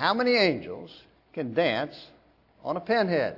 how many angels can dance on a pinhead?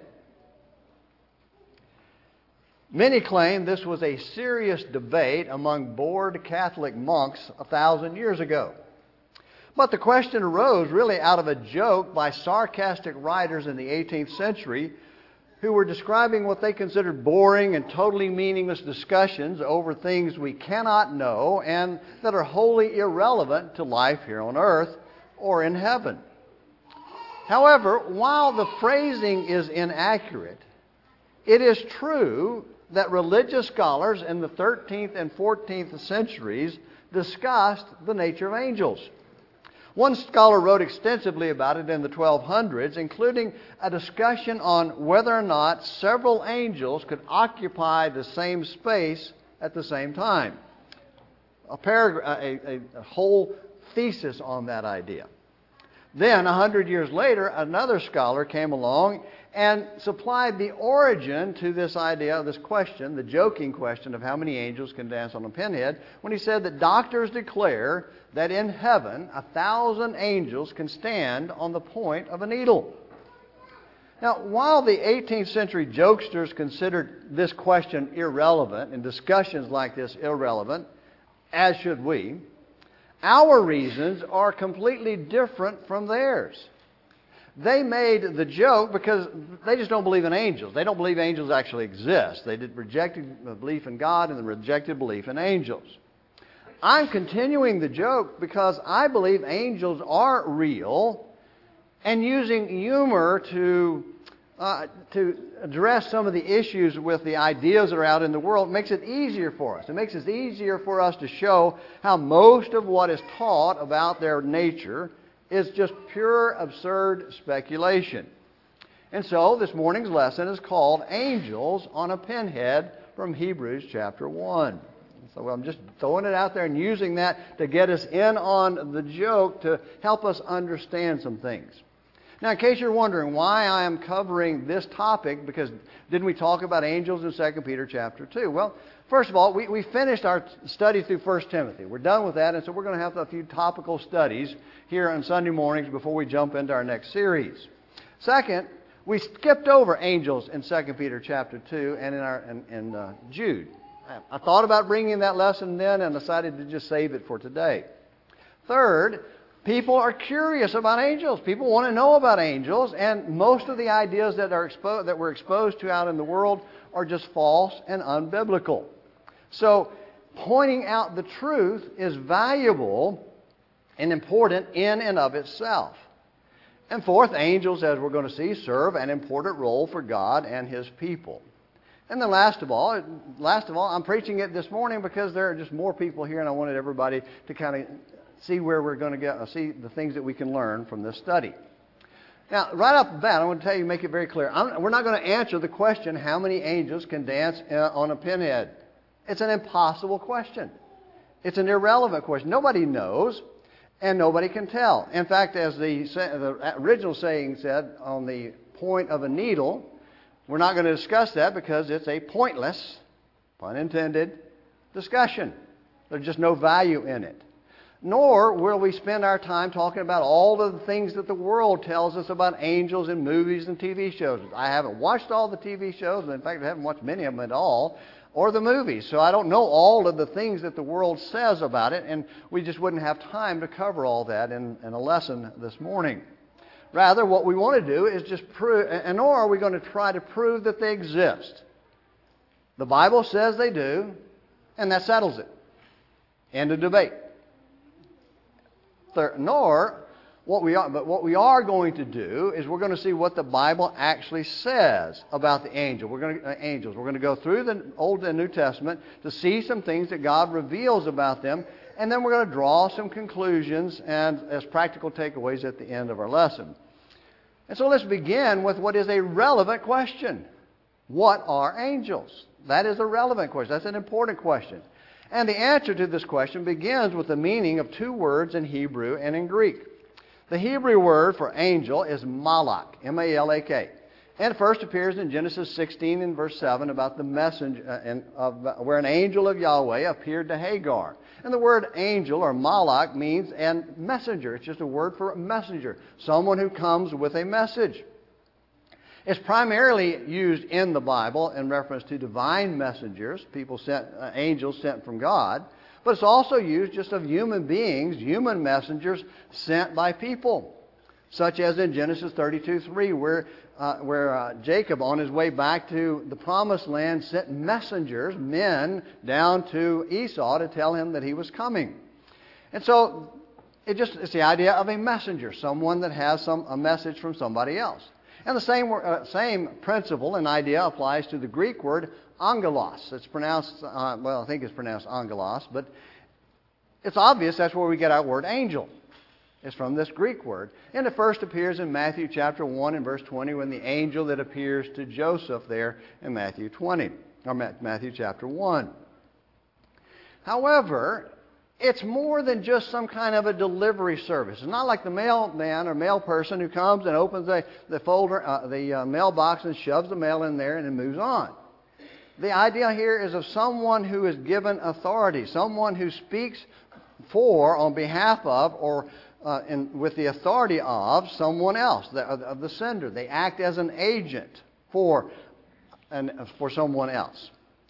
Many claim this was a serious debate among bored Catholic monks 1,000 years ago. But the question arose really out of a joke by sarcastic writers in the 18th century who were describing what they considered boring and totally meaningless discussions over things we cannot know and that are wholly irrelevant to life here on earth or in heaven. However, while the phrasing is inaccurate, it is true that religious scholars in the 13th and 14th centuries discussed the nature of angels. One scholar wrote extensively about it in the 1200s, including a discussion on whether or not several angels could occupy the same space at the same time. A whole thesis on that idea. Then, 100 years later, another scholar came along and supplied the origin to this idea, this question, the joking question of how many angels can dance on a pinhead, when he said that doctors declare that in heaven 1,000 angels can stand on the point of a needle. Now, while the 18th century jokesters considered this question irrelevant and discussions like this irrelevant, as should we, our reasons are completely different from theirs. They made the joke because they just don't believe in angels. They don't believe angels actually exist. They rejected belief in God and rejected belief in angels. I'm continuing the joke because I believe angels are real, and using humor to address some of the issues with the ideas that are out in the world makes it easier for us. It makes it easier for us to show how most of what is taught about their nature is just pure, absurd speculation. And so this morning's lesson is called Angels on a Pinhead from Hebrews chapter 1. So I'm just throwing it out there and using that to get us in on the joke to help us understand some things. Now, in case you're wondering why I am covering this topic, because didn't we talk about angels in 2 Peter chapter 2? Well, first of all, we finished our study through 1 Timothy. We're done with that, and so we're going to have a few topical studies here on Sunday mornings before we jump into our next series. Second, we skipped over angels in 2 Peter chapter 2 and in Jude. I thought about bringing that lesson then and decided to just save it for today. Third, people are curious about angels. People want to know about angels, and most of the ideas that we're exposed to out in the world are just false and unbiblical. So, pointing out the truth is valuable and important in and of itself. And fourth, angels, as we're going to see, serve an important role for God and His people. And then last of all, I'm preaching it this morning because there are just more people here, and I wanted everybody to kind of see where we're going to go, see the things that we can learn from this study. Now, right off the bat, I want to tell you, make it very clear. We're not going to answer the question, how many angels can dance on a pinhead? It's an impossible question. It's an irrelevant question. Nobody knows, and nobody can tell. In fact, as the original saying said, on the point of a needle, we're not going to discuss that because it's a pointless, pun intended, discussion. There's just no value in it. Nor will we spend our time talking about all of the things that the world tells us about angels in movies and TV shows. I haven't watched all the TV shows, and in fact I haven't watched many of them at all, or the movies. So I don't know all of the things that the world says about it, and we just wouldn't have time to cover all that in a lesson this morning. Rather, what we want to do is just prove, and nor are we going to try to prove that they exist. The Bible says they do, and that settles it. End of debate. What we are going to do is we're going to see what the Bible actually says about the angels. We're going to go through the Old and New Testament to see some things that God reveals about them, and then we're going to draw some conclusions and as practical takeaways at the end of our lesson. And so let's begin with what is a relevant question. What are angels? That is a relevant question. That's an important question. And the answer to this question begins with the meaning of two words in Hebrew and in Greek. The Hebrew word for angel is malak, M-A-L-A-K. And it first appears in Genesis 16 and verse 7 about the messenger, where an angel of Yahweh appeared to Hagar. And the word angel or malach means a messenger. It's just a word for a messenger, someone who comes with a message. It's primarily used in the Bible in reference to divine messengers, angels sent from God. But it's also used just of human beings, human messengers sent by people. Such as in Genesis 32:3, where Jacob, on his way back to the Promised Land, sent messengers, men, down to Esau to tell him that he was coming. And so it's the idea of a messenger, someone that has a message from somebody else. And the same principle and idea applies to the Greek word angelos. It's pronounced, I think it's pronounced angelos, but it's obvious that's where we get our word angel. It's from this Greek word. And it first appears in Matthew chapter 1 and verse 20 when the angel that appears to Joseph there in Matthew chapter 1. However, it's more than just some kind of a delivery service. It's not like the mailman or mail person who comes and opens the mailbox and shoves the mail in there and then moves on. The idea here is of someone who is given authority, someone who speaks on behalf of, or with the authority of someone else, of the sender. They act as an agent for someone else.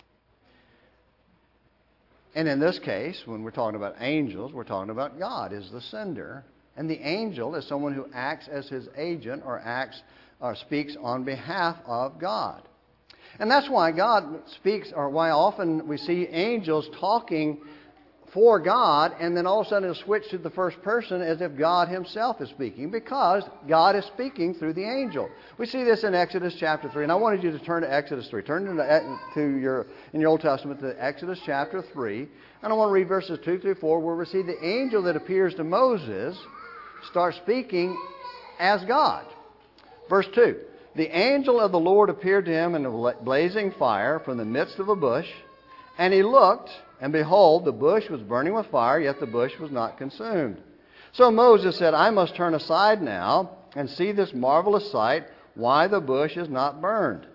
And in this case, when we're talking about angels, we're talking about God as the sender. And the angel is someone who acts as his agent or speaks on behalf of God. And that's why God speaks, or why often we see angels talking for God, and then all of a sudden it'll switch to the first person as if God himself is speaking, because God is speaking through the angel. We see this in Exodus chapter 3, and I wanted you to turn to Exodus 3. Turn in your Old Testament to Exodus chapter 3, and I want to read verses 2 through 4, where we see the angel that appears to Moses start speaking as God. Verse 2, the angel of the Lord appeared to him in a blazing fire from the midst of a bush, and he looked, and behold, the bush was burning with fire, yet the bush was not consumed. So Moses said, I must turn aside now and see this marvelous sight, why the bush is not burned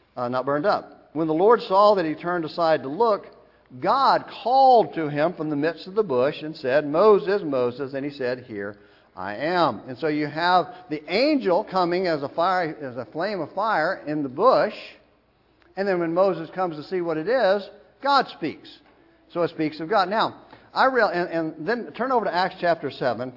up. When the Lord saw that he turned aside to look, God called to him from the midst of the bush and said, Moses, Moses. And he said, Here I am. And so you have the angel coming as a flame of fire in the bush. And then when Moses comes to see what it is, God speaks. So it speaks of God. Now, and then turn over to Acts chapter 7,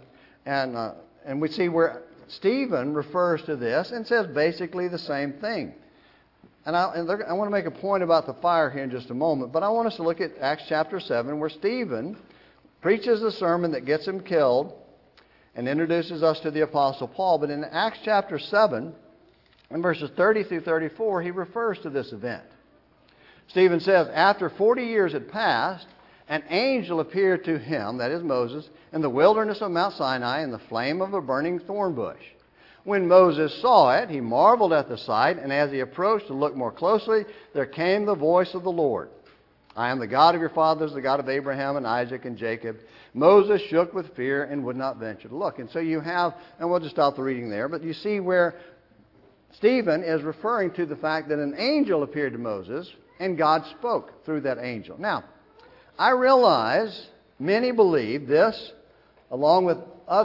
and we see where Stephen refers to this and says basically the same thing. And I want to make a point about the fire here in just a moment, but I want us to look at Acts chapter 7, where Stephen preaches a sermon that gets him killed and introduces us to the Apostle Paul. But in Acts chapter 7, in verses 30 through 34, he refers to this event. Stephen says, after 40 years had passed, an angel appeared to him, that is Moses, in the wilderness of Mount Sinai in the flame of a burning thorn bush. When Moses saw it, he marveled at the sight, and as he approached to look more closely, there came the voice of the Lord. I am the God of your fathers, the God of Abraham and Isaac and Jacob. Moses shook with fear and would not venture to look. And so you have, and we'll just stop the reading there, but you see where Stephen is referring to the fact that an angel appeared to Moses, and God spoke through that angel. Now, I realize many believe this, along with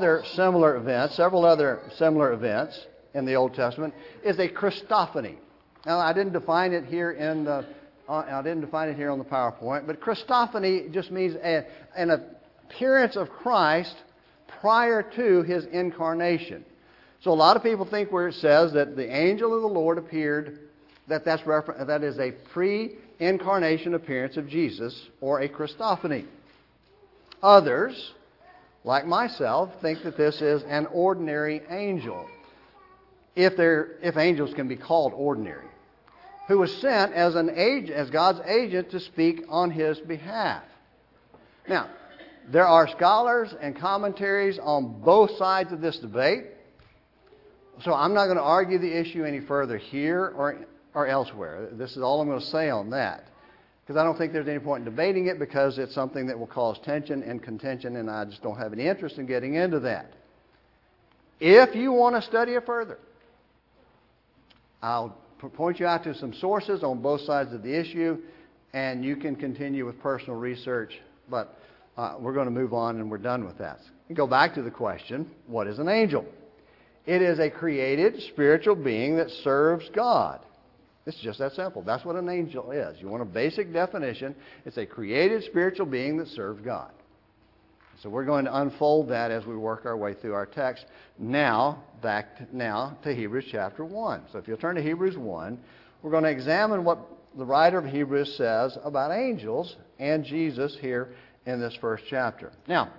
several other similar events in the Old Testament, is a Christophany. Now, I didn't define it here on the PowerPoint, but Christophany just means an appearance of Christ prior to his incarnation. So a lot of people think where it says that the angel of the Lord appeared, that is a pre-incarnation appearance of Jesus, or a Christophany. Others, like myself, think that this is an ordinary angel, if angels can be called ordinary, who was sent as God's agent to speak on his behalf. Now, there are scholars and commentaries on both sides of this debate, so I'm not going to argue the issue any further here or elsewhere. This is all I'm going to say on that, because I don't think there's any point in debating it, because it's something that will cause tension and contention, and I just don't have any interest in getting into that. If you want to study it further, I'll point you out to some sources on both sides of the issue, and you can continue with personal research, but we're going to move on and we're done with that. We go back to the question, what is an angel? It is a created spiritual being that serves God. It's just that simple. That's what an angel is. You want a basic definition. It's a created spiritual being that serves God. So we're going to unfold that as we work our way through our text. Now, to Hebrews chapter 1. So if you'll turn to Hebrews 1, we're going to examine what the writer of Hebrews says about angels and Jesus here in this first chapter. Now,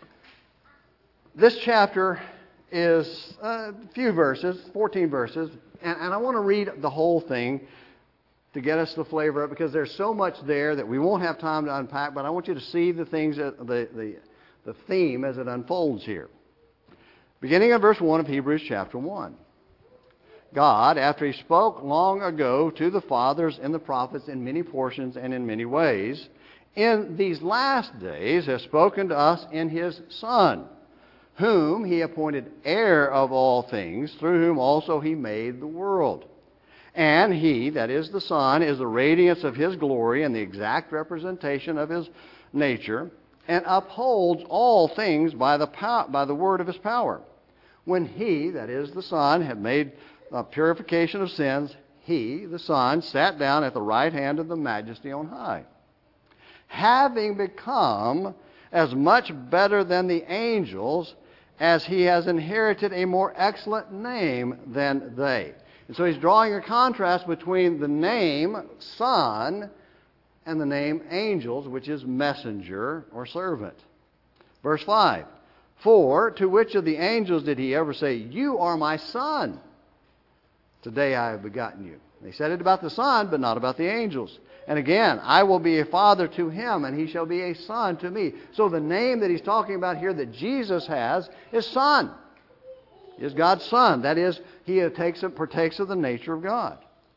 this chapter is a few verses, 14 verses, and I want to read the whole thing to get us the flavor of it, because there's so much there that we won't have time to unpack, but I want you to see the things, the theme as it unfolds here. Beginning in verse 1 of Hebrews chapter 1. God, after He spoke long ago to the fathers and the prophets in many portions and in many ways, in these last days has spoken to us in His Son, whom He appointed heir of all things, through whom also He made the world. And He, that is the Son, is the radiance of His glory and the exact representation of His nature, and upholds all things by the word of His power. When He, that is the Son, had made purification of sins, He, the Son, sat down at the right hand of the Majesty on high, having become as much better than the angels, as He has inherited a more excellent name than they. And so He's drawing a contrast between the name Son and the name angels, which is messenger or servant. Verse 5. For to which of the angels did He ever say, "You are my Son, today I have begotten you"? He said it about the Son, but not about the angels. And again, "I will be a father to him, and he shall be a son to me." So the name that He's talking about here that Jesus has is Son. He is God's Son. That is, He partakes of the nature of God.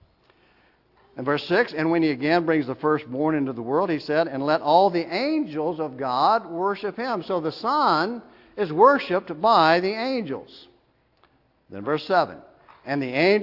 And verse 6, and when He again brings the firstborn into the world, He said, "And let all the angels of God worship Him." So the Son is worshipped by the angels. Then verse 7, and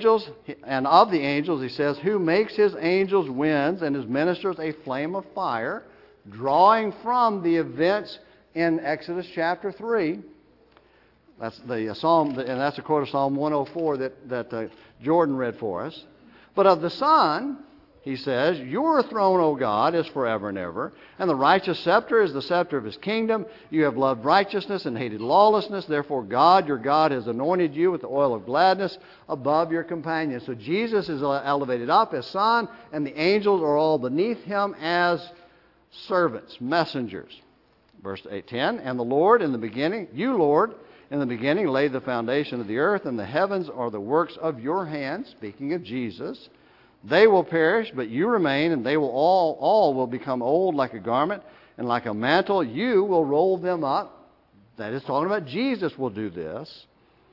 of the angels, He says, "Who makes His angels winds and His ministers a flame of fire," drawing from the events in Exodus chapter 3. That's the psalm, and that's a quote of Psalm 104 that Jordan read for us. But of the Son, He says, "Your throne, O God, is forever and ever, and the righteous scepter is the scepter of His kingdom. You have loved righteousness and hated lawlessness. Therefore God, your God, has anointed you with the oil of gladness above your companions." So Jesus is elevated up as Son, and the angels are all beneath Him as servants, messengers. Verse 10, and the Lord in the beginning, you, Lord, in the beginning laid the foundation of the earth, and the heavens are the works of your hands. Speaking of Jesus. They will perish, but you remain, and they will all will become old like a garment, and like a mantle you will roll them up. That is talking about Jesus will do this.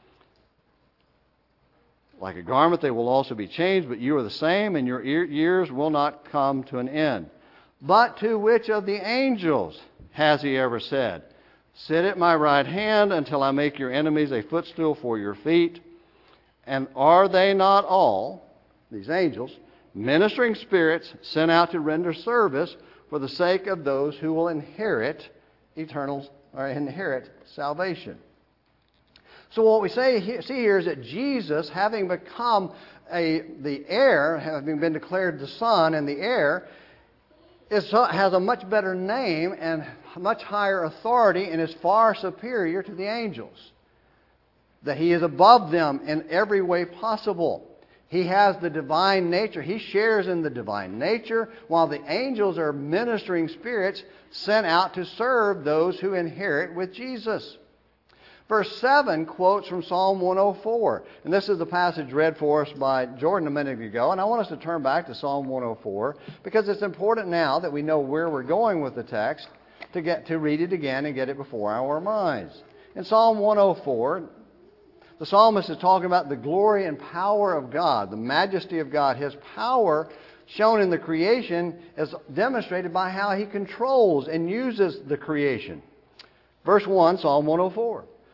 Like a garment they will also be changed, but you are the same, and your years will not come to an end. But to which of the angels has He ever said, "Sit at my right hand until I make your enemies a footstool for your feet"? And are they not all, these angels, ministering spirits sent out to render service for the sake of those who will inherit salvation? So what we see here is that Jesus, having become the heir, having been declared the Son and the heir, has a much better name and much higher authority and is far superior to the angels. That He is above them in every way possible. He has the divine nature. He shares in the divine nature, while the angels are ministering spirits sent out to serve those who inherit with Jesus. Verse 7 quotes from Psalm 104. And this is the passage read for us by Jordan a minute ago. And I want us to turn back to Psalm 104 because it's important now that we know where we're going with the text to read it again and get it before our minds. In Psalm 104, the psalmist is talking about the glory and power of God, the majesty of God. His power shown in the creation is demonstrated by how He controls and uses the creation. Verse 1, Psalm 104.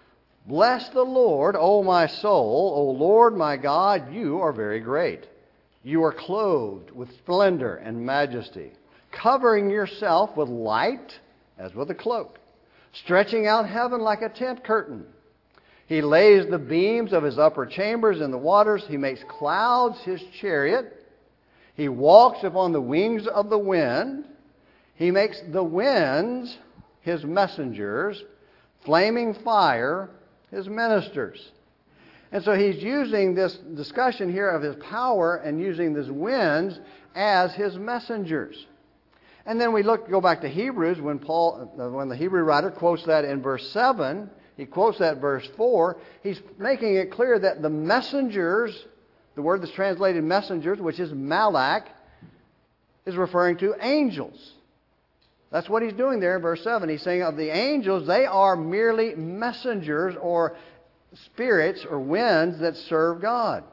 Bless the Lord, O my soul. O Lord my God, you are very great. You are clothed with splendor and majesty, covering yourself with light as with a cloak, stretching out heaven like a tent curtain. He lays the beams of his upper chambers in the waters. He makes clouds his chariot. He walks upon the wings of the wind. He makes the winds his messengers, flaming fire his ministers. And so he's using this discussion here of his power and using these winds as his messengers. And then we go back to Hebrews when the Hebrew writer quotes that in verse 7, he quotes that verse 4, he's making it clear that the messengers, the word that's translated messengers, which is malak, is referring to angels. That's what he's doing there in verse 7. He's saying of the angels, they are merely messengers or spirits or winds that serve God.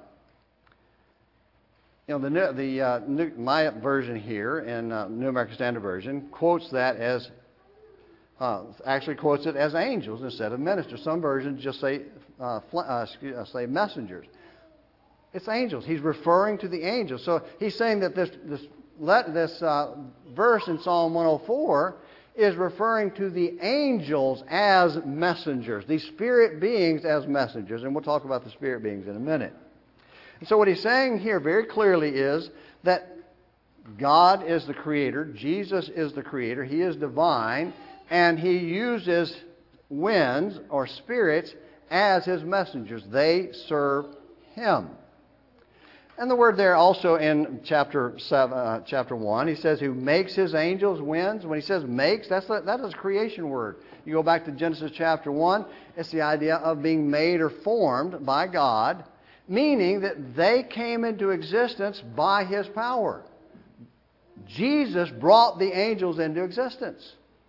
You know, my version here in New American Standard Version quotes that as actually quotes it as angels instead of ministers. Some versions just say messengers. It's angels. He's referring to the angels. So he's saying that this verse in Psalm 104 is referring to the angels as messengers, these spirit beings as messengers. And we'll talk about the spirit beings in a minute. And so what he's saying here very clearly is that God is the Creator, Jesus is the Creator, He is divine, and He uses winds or spirits as His messengers. They serve Him. And the word there also in chapter 1, he says, who makes his angels winds. When he says makes, that is a creation word. You go back to Genesis chapter 1, it's the idea of being made or formed by God, meaning that they came into existence by His power. Jesus brought the angels into existence.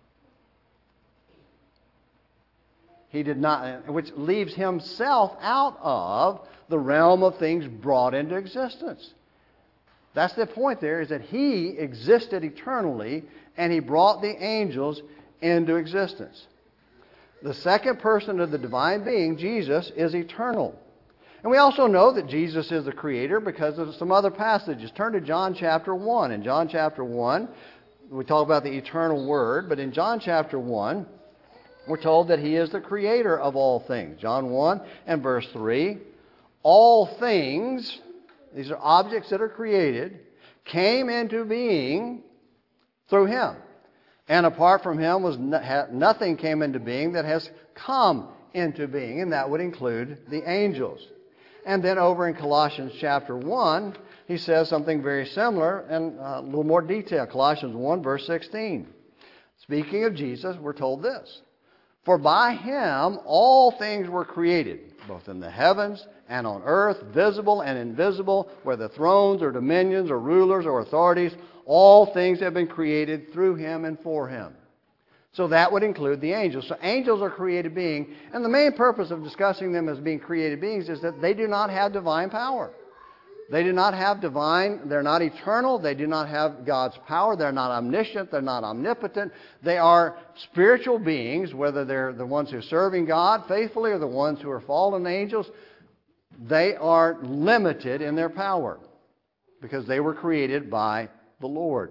He did not, which leaves Himself out of the realm of things brought into existence. That's the point there, is that He existed eternally and He brought the angels into existence. The second person of the divine being, Jesus, is eternal. And we also know that Jesus is the Creator because of some other passages. Turn to John chapter 1. In John chapter 1, we talk about the eternal Word, but in John chapter 1, we're told that He is the Creator of all things. John 1 and verse 3. All things, these are objects that are created, came into being through Him. And apart from Him, nothing came into being that has come into being. And that would include the angels. And then over in Colossians chapter 1, he says something very similar and a little more detail. Colossians 1 verse 16. Speaking of Jesus, we're told this. For by Him all things were created, both in the heavens and on earth, visible and invisible, whether thrones or dominions or rulers or authorities, all things have been created through Him and for Him. So that would include the angels. So angels are created beings, and the main purpose of discussing them as being created beings is that they do not have divine power. They do not have they're not eternal, they do not have God's power, they're not omniscient, they're not omnipotent. They are spiritual beings, whether they're the ones who are serving God faithfully or the ones who are fallen angels. They are limited in their power because they were created by the Lord.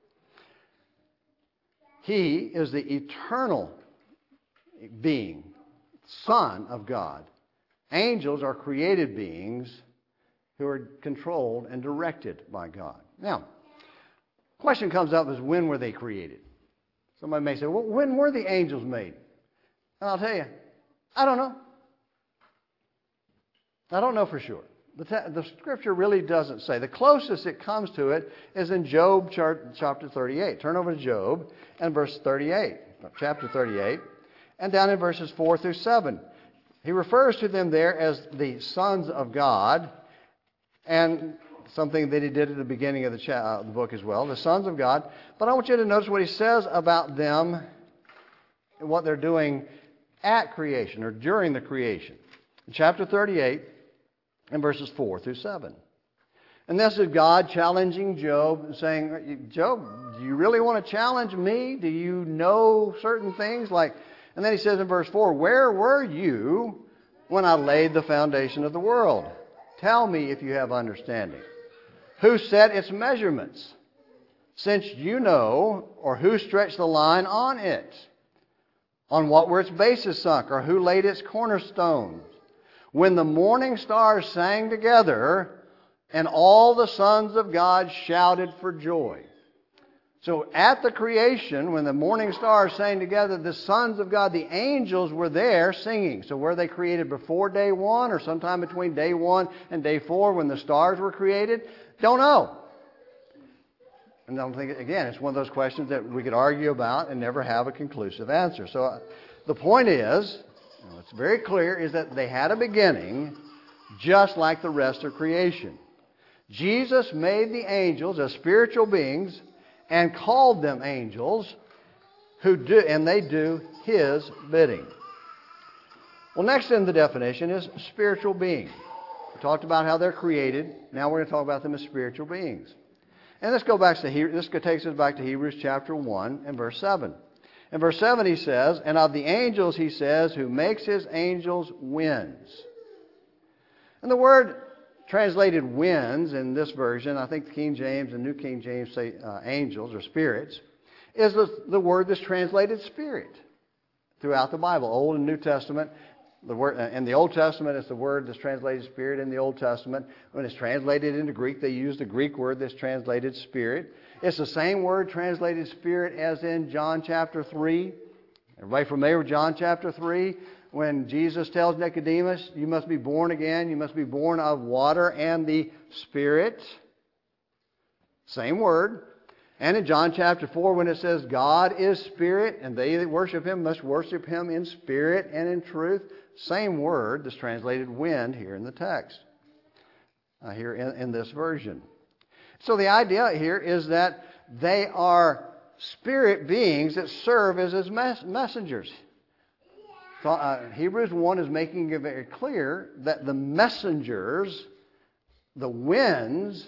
He is the eternal being, Son of God. Angels are created beings who are controlled and directed by God. Now, question comes up is when were they created? Somebody may say, well, when were the angels made? And I'll tell you, I don't know. I don't know for sure. The Scripture really doesn't say. The closest it comes to it is in Job chapter 38. Turn over to Job and verse 38, chapter 38, and down in verses 4 through 7. He refers to them there as the sons of God, and something that he did at the beginning of the book as well, the sons of God. But I want you to notice what he says about them and what they're doing at creation or during the creation. In chapter 38 and verses 4 through 7. And this is God challenging Job and saying, Job, do you really want to challenge me? Do you know certain things? Like, And then he says in verse 4, where were you when I laid the foundation of the world? Tell me if you have understanding. Who set its measurements? Since you know, or who stretched the line on it? On what were its bases sunk, or who laid its cornerstones? When the morning stars sang together, and all the sons of God shouted for joy. So at the creation, when the morning stars sang together, the sons of God, the angels, were there singing. So were they created before day one or sometime between day one and day four when the stars were created? Don't know. And I don't think, again, it's one of those questions that we could argue about and never have a conclusive answer. So the point is, it's very clear, is that they had a beginning just like the rest of creation. Jesus made the angels as spiritual beings and called them angels and they do His bidding. Well, next in the definition is spiritual being. We talked about how they're created. Now we're going to talk about them as spiritual beings. And this takes us back to Hebrews chapter 1 and verse 7. In verse 7 he says, and of the angels he says, who makes his angels winds. And the word translated winds in this version, I think the King James and New King James say angels or spirits, is the word that's translated spirit throughout the Bible, Old and New Testament. The word in the Old Testament, it's the word that's translated spirit in the Old Testament. When it's translated into Greek, they use the Greek word that's translated spirit. It's the same word translated spirit as in John chapter 3. Everybody familiar with John chapter 3? When Jesus tells Nicodemus, you must be born again, you must be born of water and the Spirit. Same word. And in John chapter 4, when it says God is Spirit, and they that worship Him must worship Him in spirit and in truth. Same word that's translated wind here in the text, here in this version. So the idea here is that they are spirit beings that serve as His messengers. Hebrews 1 is making it very clear that the messengers, the winds,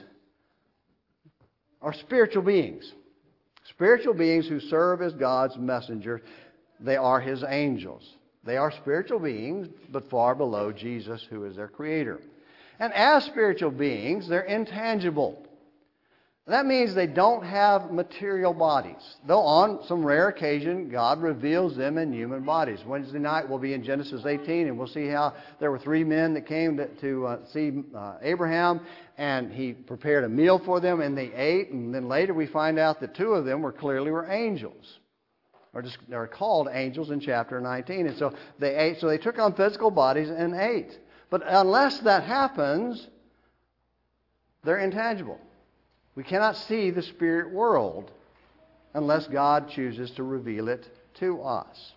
are spiritual beings. Spiritual beings who serve as God's messengers. They are His angels. They are spiritual beings, but far below Jesus, who is their Creator. And as spiritual beings, they're intangible. That means they don't have material bodies. Though on some rare occasion, God reveals them in human bodies. Wednesday night we'll be in Genesis 18, and we'll see how there were 3 men that came to see Abraham, and he prepared a meal for them, and they ate. And then later we find out that 2 of them were angels. They're called angels in chapter 19. And so they ate. So they took on physical bodies and ate. But unless that happens, they're intangible. We cannot see the spirit world unless God chooses to reveal it to us.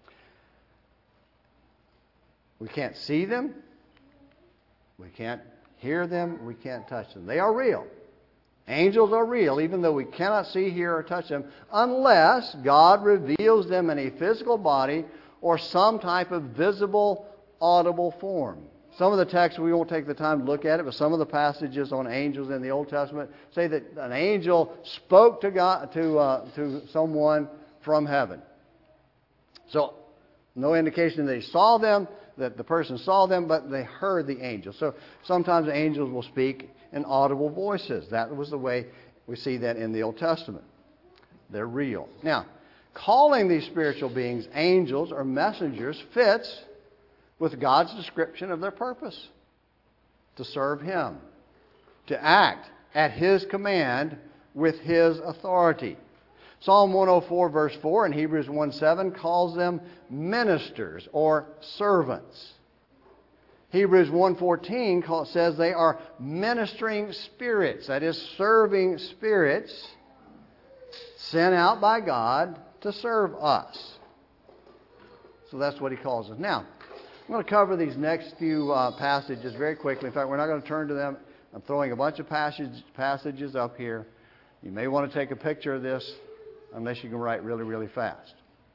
We can't see them. We can't hear them. We can't touch them. They are real. Angels are real, even though we cannot see, hear, or touch them, unless God reveals them in a physical body or some type of visible, audible form. Some of the texts, we won't take the time to look at it, but some of the passages on angels in the Old Testament say that an angel spoke to God, to someone from heaven. So, no indication that he saw them, that the person saw them, but they heard the angel. So, sometimes angels will speak in audible voices. That was the way we see that in the Old Testament. They're real. Now, calling these spiritual beings angels or messengers fits with God's description of their purpose: to serve Him, to act at His command with His authority. Psalm 104 verse 4 and Hebrews 1:7 calls them ministers or servants. Hebrews 1:14 says they are ministering spirits, that is, serving spirits sent out by God to serve us. So that's what he calls us. Now, I'm going to cover these next few passages very quickly. In fact, we're not going to turn to them. I'm throwing a bunch of passages up here. You may want to take a picture of this unless you can write really, really fast.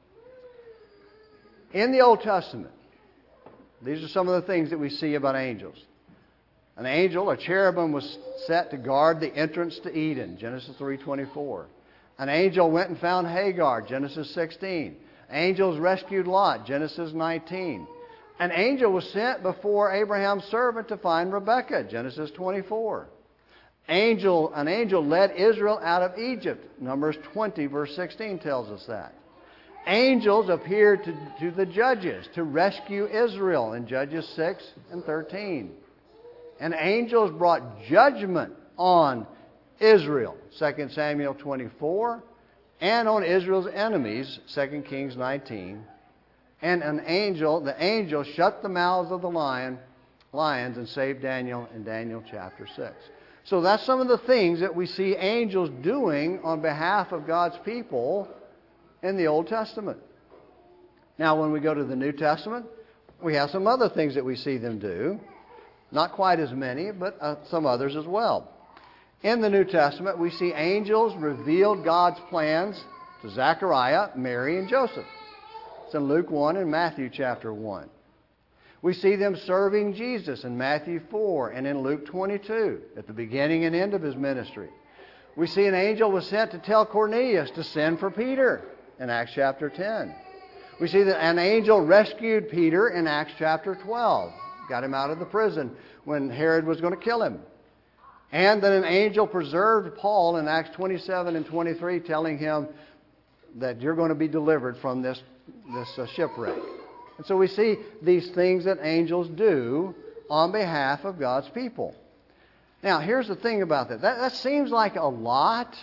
In the Old Testament, these are some of the things that we see about angels. An angel, a cherubim, was set to guard the entrance to Eden, Genesis 3:24. An angel went and found Hagar, Genesis 16. Angels rescued Lot, Genesis 19. An angel was sent before Abraham's servant to find Rebekah, Genesis 24. An angel led Israel out of Egypt, Numbers 20, verse 16 tells us that. Angels appeared to the judges to rescue Israel in Judges 6 and 13. And angels brought judgment on Israel, 2 Samuel 24, and on Israel's enemies, 2 Kings 19. And the angel shut the mouths of the lions and saved Daniel in Daniel chapter 6. So that's some of the things that we see angels doing on behalf of God's people in the Old Testament. Now, when we go to the New Testament, we have some other things that we see them do. Not quite as many, but some others as well. In the New Testament, we see angels revealed God's plans to Zechariah, Mary, and Joseph. It's in Luke 1 and Matthew chapter 1. We see them serving Jesus in Matthew 4 and in Luke 22, at the beginning and end of His ministry. We see an angel was sent to tell Cornelius to send for Peter in Acts chapter 10. We see that an angel rescued Peter in Acts chapter 12. Got him out of the prison when Herod was going to kill him. And that an angel preserved Paul in Acts 27 and 23, telling him that you're going to be delivered from this shipwreck. And so we see these things that angels do on behalf of God's people. Now, here's the thing about that. That seems like a lot,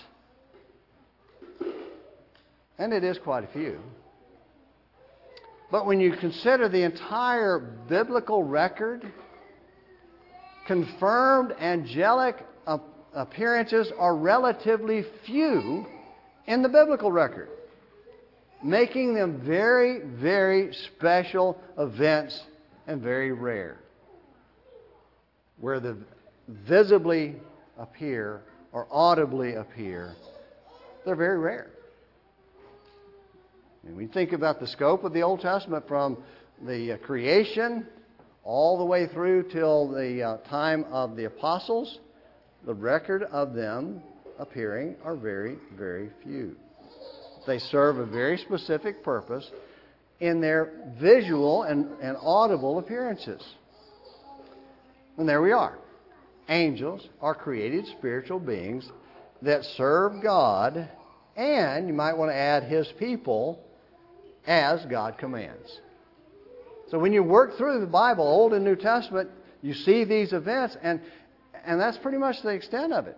and it is quite a few. But when you consider the entire biblical record, confirmed angelic appearances are relatively few in the biblical record, making them very, very special events and very rare. Where they visibly appear or audibly appear, they're very rare. And we think about the scope of the Old Testament from the creation all the way through till the time of the apostles. The record of them appearing are very, very few. They serve a very specific purpose in their visual and audible appearances. And there we are. Angels are created spiritual beings that serve God, and you might want to add His people, as God commands. So when you work through the Bible, Old and New Testament, you see these events, and that's pretty much the extent of it.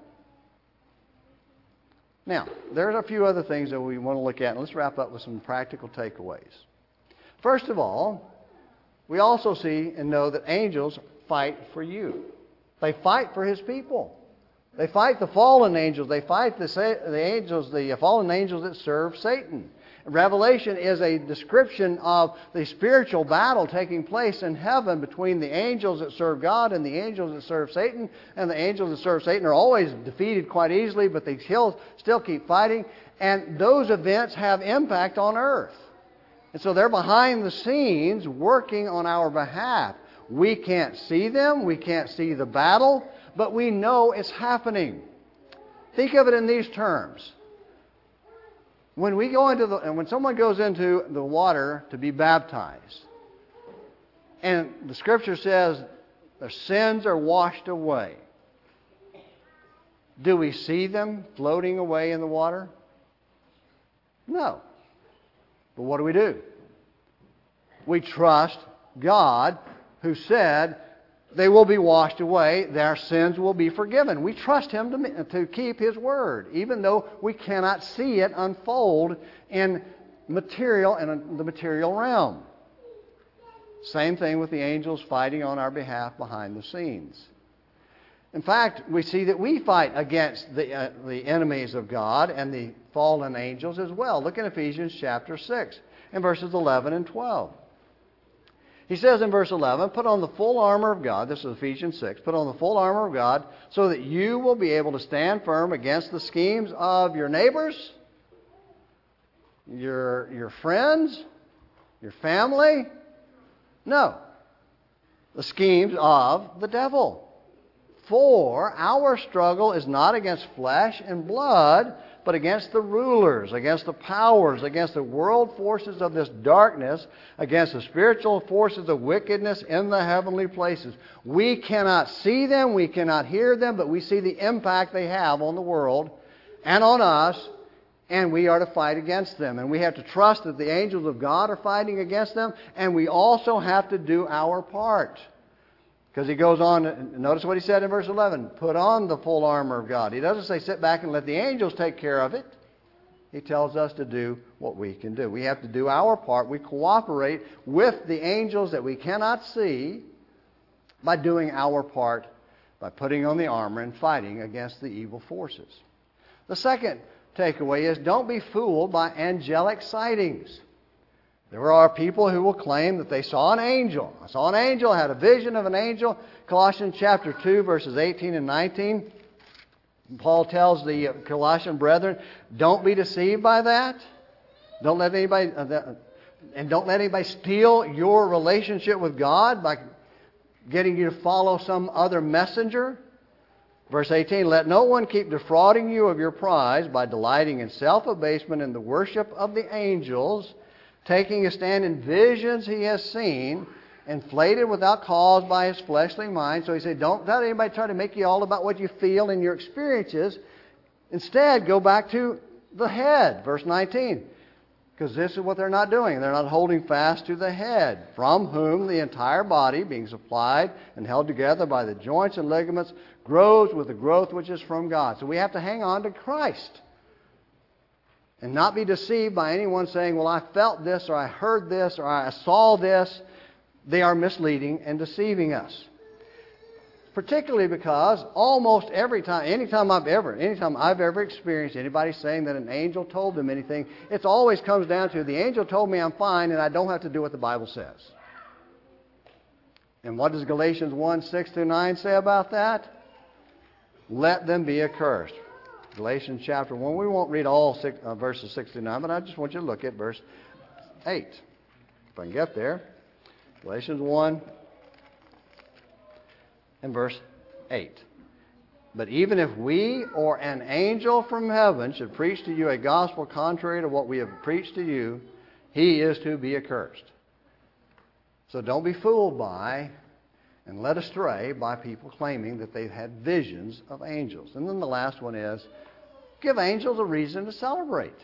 Now, there's a few other things that we want to look at, and let's wrap up with some practical takeaways. First of all, we also see and know that angels fight for you. They fight for His people. They fight the fallen angels. They fight the fallen angels that serve Satan. Revelation is a description of the spiritual battle taking place in heaven between the angels that serve God and the angels that serve Satan. And the angels that serve Satan are always defeated quite easily, but they still keep fighting. And those events have impact on earth. And so they're behind the scenes working on our behalf. We can't see them. We can't see the battle, but we know it's happening. Think of it in these terms. When someone goes into the water to be baptized, and the Scripture says their sins are washed away, do we see them floating away in the water? No. But what do? We trust God, who said they will be washed away, their sins will be forgiven. We trust Him to keep His word, even though we cannot see it unfold in the material realm. Same thing with the angels fighting on our behalf behind the scenes. In fact, we see that we fight against the enemies of God and the fallen angels as well. Look in Ephesians chapter 6 and verses 11 and 12. He says in verse 11, put on the full armor of God. This is Ephesians 6. Put on the full armor of God so that you will be able to stand firm against the schemes of your neighbors, your friends, your family. No. The schemes of the devil. For our struggle is not against flesh and blood, but against the rulers, against the powers, against the world forces of this darkness, against the spiritual forces of wickedness in the heavenly places. We cannot see them, we cannot hear them, but we see the impact they have on the world and on us, and we are to fight against them. And we have to trust that the angels of God are fighting against them, and we also have to do our part. Because he goes on, notice what he said in verse 11, put on the full armor of God. He doesn't say sit back and let the angels take care of it. He tells us to do what we can do. We have to do our part. We cooperate with the angels that we cannot see by doing our part, by putting on the armor and fighting against the evil forces. The second takeaway is don't be fooled by angelic sightings. There are people who will claim that they saw an angel. I saw an angel, I had a vision of an angel. Colossians chapter 2, verses 18 and 19. Paul tells the Colossian brethren, don't be deceived by that. Don't let anybody steal your relationship with God by getting you to follow some other messenger. Verse 18, let no one keep defrauding you of your prize by delighting in self-abasement and the worship of the angels, taking a stand in visions he has seen, inflated without cause by his fleshly mind. So he said, don't let anybody try to make you all about what you feel and your experiences. Instead, go back to the head, verse 19. Because this is what they're not doing. They're not holding fast to the head, from whom the entire body, being supplied and held together by the joints and ligaments, grows with the growth which is from God. So we have to hang on to Christ. And not be deceived by anyone saying, well, I felt this, or I heard this, or I saw this. They are misleading and deceiving us. Particularly because almost every time, anytime I've ever experienced anybody saying that an angel told them anything, it always comes down to the angel told me I'm fine and I don't have to do what the Bible says. And what does Galatians 1, 6 through 9 say about that? Let them be accursed. Galatians chapter 1. We won't read all verses 6 through 9, but I just want you to look at verse 8. If I can get there. Galatians 1 and verse 8. But even if we or an angel from heaven should preach to you a gospel contrary to what we have preached to you, he is to be accursed. So don't be fooled by and led astray by people claiming that they've had visions of angels. And then the last one is, give angels a reason to celebrate.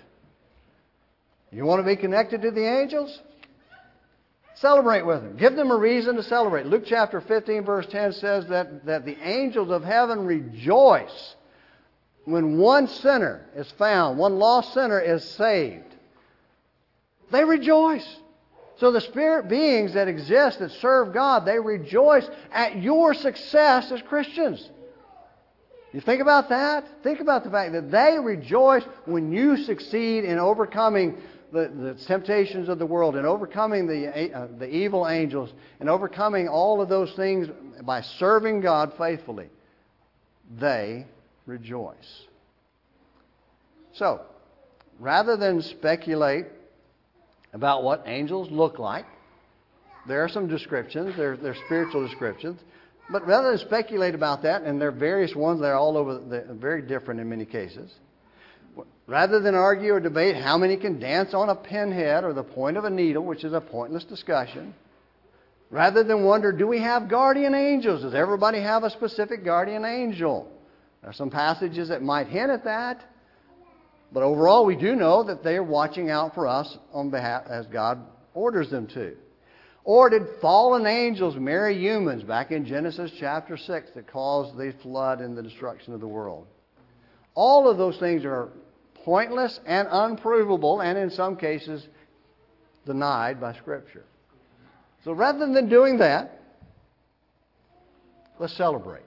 You want to be connected to the angels? Celebrate with them. Give them a reason to celebrate. Luke chapter 15, verse 10 says that the angels of heaven rejoice when one sinner is found, one lost sinner is saved. They rejoice. So the spirit beings that exist, that serve God, they rejoice at your success as Christians. You think about that? Think about the fact that they rejoice when you succeed in overcoming the temptations of the world, and overcoming the evil angels, and overcoming all of those things by serving God faithfully. They rejoice. So, rather than speculate about what angels look like, there are some descriptions, they're spiritual descriptions, but rather than speculate about that, and there are various ones, they're all over, they're very different in many cases. Rather than argue or debate how many can dance on a pinhead or the point of a needle, which is a pointless discussion, rather than wonder, do we have guardian angels? Does everybody have a specific guardian angel? There are some passages that might hint at that, but overall we do know that they are watching out for us on behalf as God orders them to. Or did fallen angels marry humans back in Genesis chapter 6 that caused the flood and the destruction of the world? All of those things are pointless and unprovable, and in some cases denied by Scripture. So rather than doing that, let's celebrate.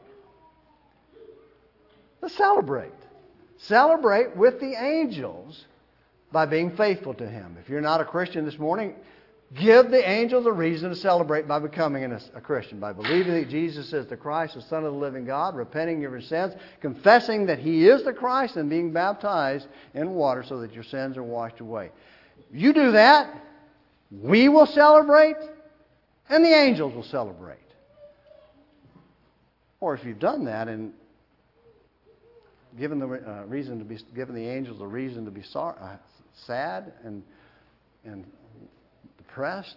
Let's celebrate. Celebrate with the angels by being faithful to Him. If you're not a Christian this morning, give the angels a reason to celebrate by becoming a Christian, by believing that Jesus is the Christ, the Son of the living God, repenting of your sins, confessing that He is the Christ, and being baptized in water so that your sins are washed away. You do that, we will celebrate, and the angels will celebrate. Or if you've done that and giving the angels a reason to be sad and depressed.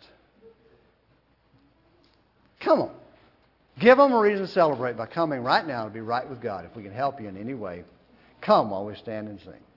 Come on. Give them a reason to celebrate by coming right now to be right with God. If we can help you in any way, come while we stand and sing.